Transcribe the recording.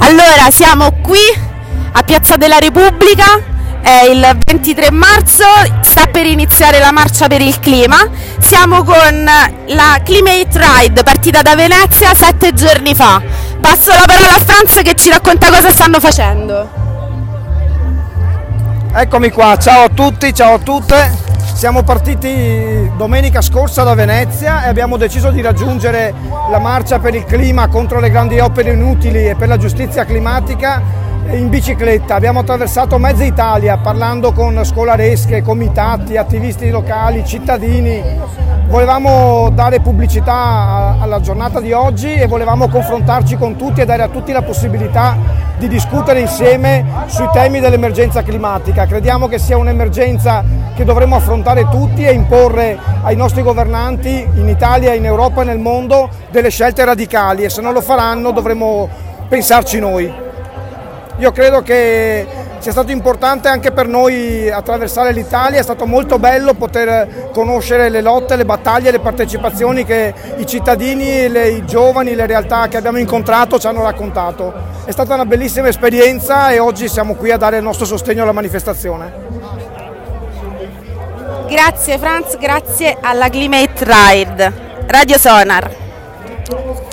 Allora, siamo qui a Piazza della Repubblica, è il 23 marzo, sta per iniziare la marcia per il clima. Siamo con la Climate Ride, partita da Venezia 7 giorni fa. Passo la parola a Franz che ci racconta cosa stanno facendo. Eccomi qua, ciao a tutti, ciao a tutte. Siamo partiti domenica scorsa da Venezia e abbiamo deciso di raggiungere la marcia per il clima contro le grandi opere inutili e per la giustizia climatica in bicicletta. Abbiamo attraversato mezza Italia parlando con scolaresche, comitati, attivisti locali, cittadini. Volevamo dare pubblicità alla giornata di oggi e volevamo confrontarci con tutti e dare a tutti la possibilità di discutere insieme sui temi dell'emergenza climatica. Crediamo che sia un'emergenza che dovremmo affrontare tutti e imporre ai nostri governanti in Italia, in Europa e nel mondo delle scelte radicali, e se non lo faranno dovremo pensarci noi. Io credo che sia stato importante anche per noi attraversare l'Italia, è stato molto bello poter conoscere le lotte, le battaglie, le partecipazioni che i cittadini, i giovani, le realtà che abbiamo incontrato ci hanno raccontato. È stata una bellissima esperienza e oggi siamo qui a dare il nostro sostegno alla manifestazione. Grazie Franz, grazie alla Climate Ride. Radio Sonar.